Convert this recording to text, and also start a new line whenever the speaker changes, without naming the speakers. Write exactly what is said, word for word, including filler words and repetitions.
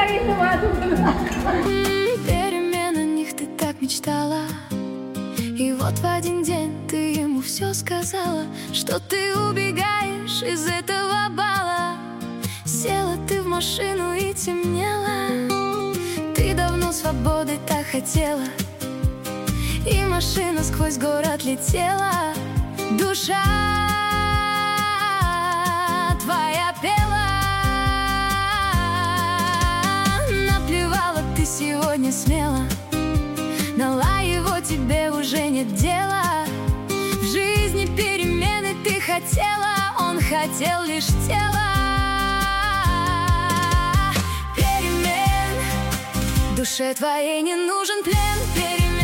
Перемен, о них ты так мечтала, и вот в один день ты ему все сказала, что ты убегаешь из этого бала. Села ты в машину и темнело, ты давно свободы так хотела, и машина сквозь город летела. Душа твоя пела, наплевала ты сегодня смело, дала его, тебе уже нет дела. В жизни перемены ты хотела, он хотел лишь тело. Перемен, душе твоей не нужен плен. Перемен,